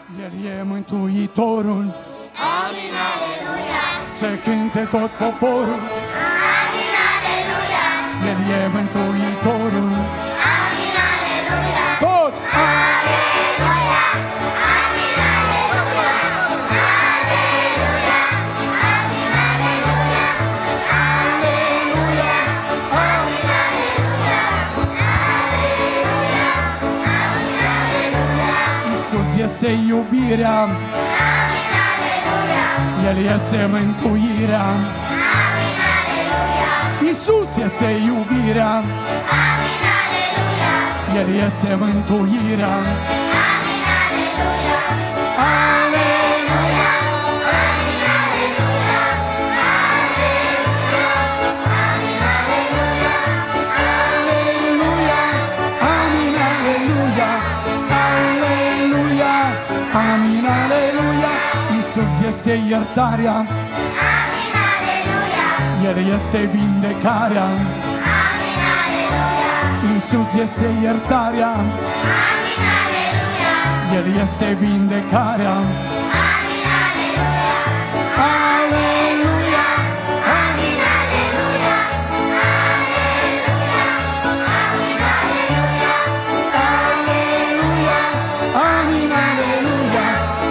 El e Mântuitorul. Amin, aleluia. Să cânte tot poporul. Amin, aleluia. El e Mântuitorul. Amin, aleluia. Toți! Aleluia. Amin, aleluia. Aleluia. Amin, aleluia. Aleluia. Amin, aleluia. Aleluia. Amin, aleluia. Iisus este iubirea. Amin, aleluia. El este mântuirea. Amin, aleluia. Iisus este iubirea. Amin, aleluia. El este mântuirea. Amin, aleluia. Aleluia! Amin, aleluia. Aleluia. Amin, aleluia. Aleluia! Amin, aleluia! Aleluia! Amin, aleluia! Iisus este iertarea. Amin, aleluia. El este vindecarea. Amin, aleluia. Iisus este iertarea. Amin, aleluia. El este vindecarea. Amin, aleluia. Aleluia! Amin, aleluia. Aleluia. Amin, aleluia. Aleluia! Amin, aleluia!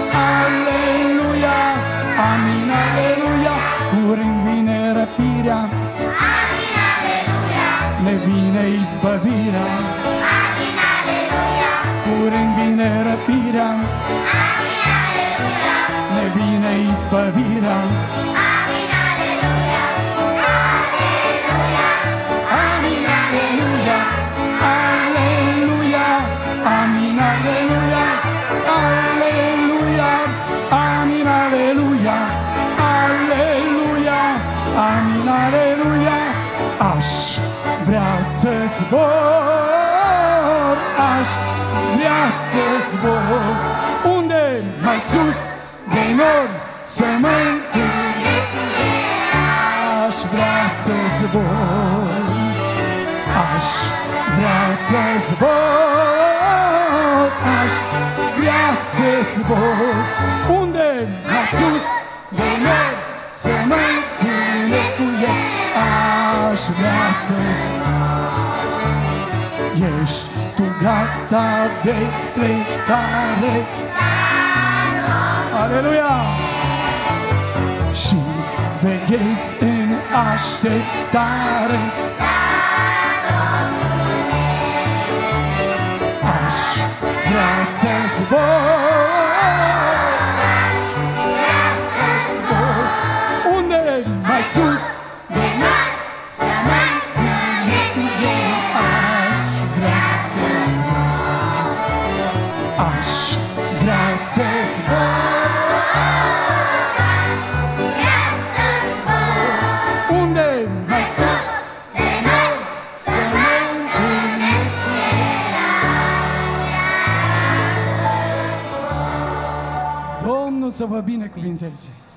Aleluia! Amin, aleluia! Curând vine răpirea, Amin, aleluia. ne vine izbăvirea. Amin, aleluia. Curând vine răpirea, Amin, aleluia. ne vine izbăvirea. Amin, aleluia. Aleluia. Amin, aleluia! Aleluia! Amin, aleluia! Aleluia! Amin, aleluia! Aleluia! Amin, aleluia! Aș vrea să zbor, aș vrea să zbor. Unde? Mai sus de nor să mă întâlnesc cu El. Aș vrea să zbor, aș vrea să zbor, aș vrea să zbor. Unde? Mai sus de nor să mă întâlnesc cu El. Aș vrea să zbor. Ești tu gata de plecare? Aleluia! Și veghezi în așteptare. Aș vrea să zbor, Vrea să zbor unde? Mai sus de nor să mă întâlnesc cu El. aș vrea să zbor. Aș vrea să zbor, Vrea să zbor unde? Mai sus de nor să mă întâlnesc cu El. Domnul să vă binecuvinteze.